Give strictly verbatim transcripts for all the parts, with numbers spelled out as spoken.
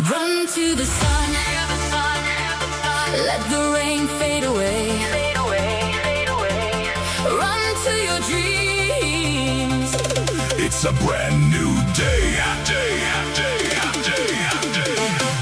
Run to the sun, let the rain fade away. Run to your dreams. It's a brand new day, day, day, day, day.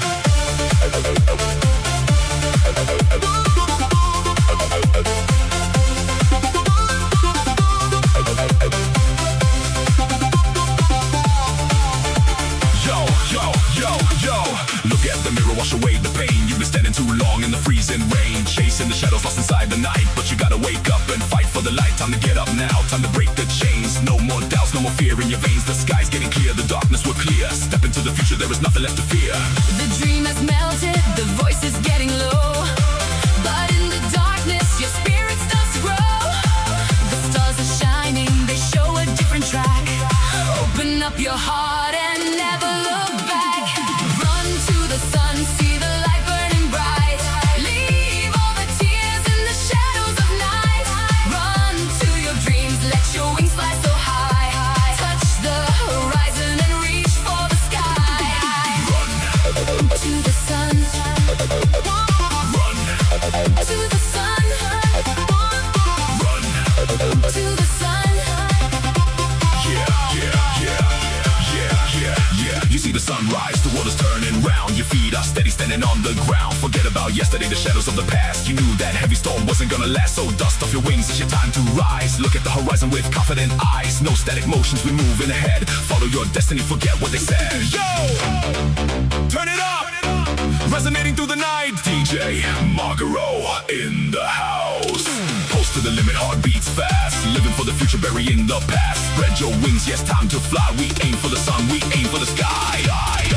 Yo, yo, yo, yo. Look at the mirror, wash away the pain. You've been standing too long in the freezing rain, chasing the shadows lost inside the night. But you gotta wake up and fight for the light. Time to get up now, time to break the chains. No more doubts, no more fear in your veins. The sky's getting clear, the darkness will clear. Step into the future, there is nothing left to fear. The dream has melted, the voice is getting low. But in the darkness, your spirit starts to grow. The stars are shining, they show a different track. Open up your heart and never look back. Run to the sun, see the light burning bright. Leave all the tears in the shadows of night. Run to your dreams, let your wings fly so high. Touch the horizon and reach for the sky. Run To the sun, run, to the sun, run. to the sun. Yeah, yeah, yeah, yeah, yeah, yeah. You see the sunrise, the world is turning round. Your feet are steady standing on the ground. Forget about yesterday, the shadows of the past. You knew that heavy storm wasn't gonna last, so dust off your wings, it's your time to rise. Look at the horizon with confident eyes. No static motions, we're moving ahead. Follow your destiny, forget what they said. Yo! Turn it up! Resonating through the night. D J Margaro in the house. Post to the limit, heart beats fast. Living for the future, burying the past. Spread your wings, yes, time to fly. We aim for the sun, we aim for the sky.